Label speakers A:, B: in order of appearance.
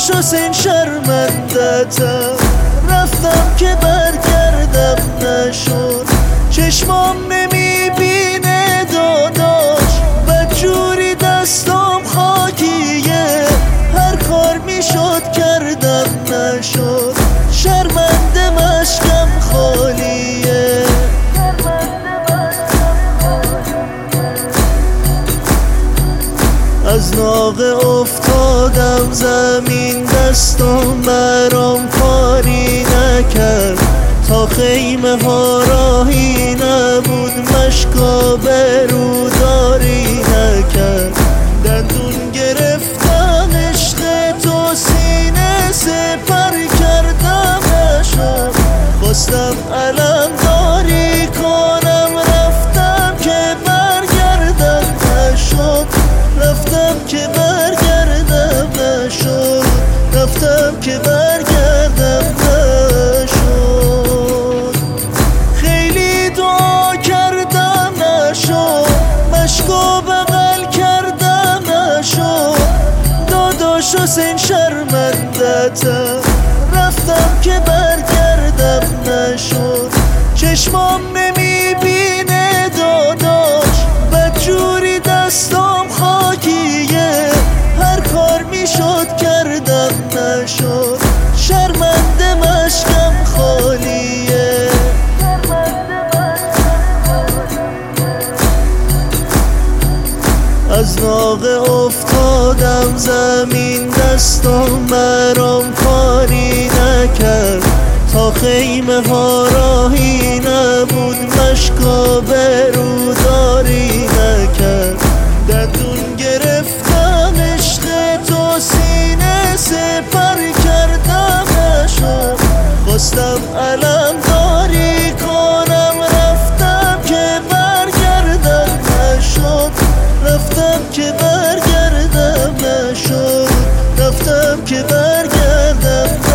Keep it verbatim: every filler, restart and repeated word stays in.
A: حسین شرمندتم، رفتم که برگردم نشد. چشمام نمیبینه داداش، بدجوری دستام خاکیه، هر کار میشد کردم نشد. شرمنده مشکم خالیه، از ناقه افتادم زمین، دستم برام کاری نکرد. تا خیمه ها راهی نبود، مشکا بروداری نکرد. دندون گرفتم عشق تو، سینه سپر کردم نشد. خواستم علم داری کنم، رفتم که برگردم نشد. رفتم که برگردم نشد. رفتم که برگردم نشد. خیلی دعا کردم نشد، مشکو بغل کردم نشد. داداش حسین شرمندتم، رفتم که برگردم نشد. چشمام نمیبینه داداش، بدجوری دستام خاکیه، هر کار میشد کردم نشد. شرمنده مشکم خالیه، از ناقه افتادم زمین، دستم برام کاری نکرد. تا خیمه ها راهی نبود، مشکا بروداری نکرد. دندون گرفتم عشق تو، سینه سپر کردم نشد. خواستم علم داری کنم، رفتم که برگردم نشد. رفتم که برگردم نشد. رفتم که برگردم